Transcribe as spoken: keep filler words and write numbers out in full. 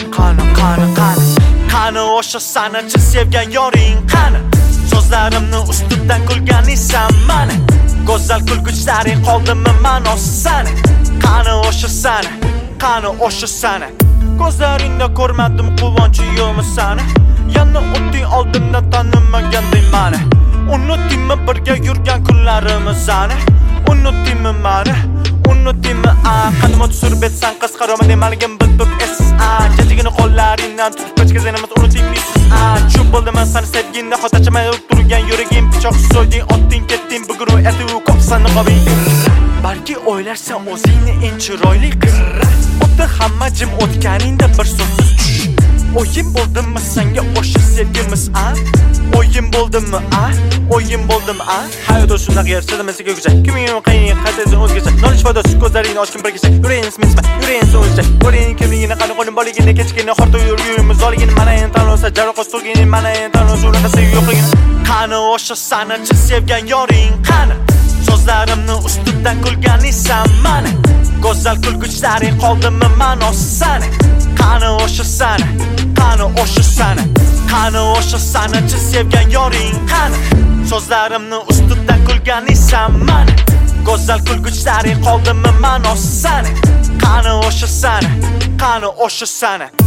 qani qani qani qani o'sha sanachi sevgan yoring qani so'zlarimni ustidan kulganisan mana go'zal kulguchlaring qoldimi ma'nosi sana qani o'sha sana qani o'sha sana ko'zlaringda ko'rmadim quvonchi yo'qmi sana yana o'tding oldimdan tanimaganding mana unutdingmi birga yurgan kunlarimiz ana unutdingmi mani unutdingmi a qadim o'tib etsan qiz qaromading maligim bilib esiz a jajigini qo'llaringdan tutib pechkazenimiz unutdingmisiz a shu bo'ldi men seni sevgingda xotirjamay turgan yuragim pichoq so'yding otding ketding bugun u erta u kopsani qobing balki o'ylarsan o'zingni eng chiroyli qiz o'tdi hamma jim o'tganingda bir so'zsiz tush o'yin bo'ldimi senga o'sha sevgimiz a o'yin bo'ldimi a o'yin bo'ldimi a hayot shunaqa yarashadi men senga go'zal kimning qiyin qadrdin o'zgacha nolish foydasiz ko'zlaringni ochgin bir kecha yuragingni sminsma yuragingni o'zgacha o'ringni kimligini qani qo'lim boligini kechgini xorta yurgini zoligini mana endi tanlosa jarohat so'rgini mana endi tanlosa unaqasi yo'qligini qani o'sha sanachi sevgan yoring qani so'zlarimni ustidan kulganisan mana go'zal kulguchlaring qoldimi ma'nosi sana qani o'sha sana qani o'sha sana qani o'sha sanachi sevgan yoring qani so'zlarimni ustidan kulganisan mana go'zal kulguchlaring qoldimi ma'nosi sana qani o'sha sana qani o'sha sana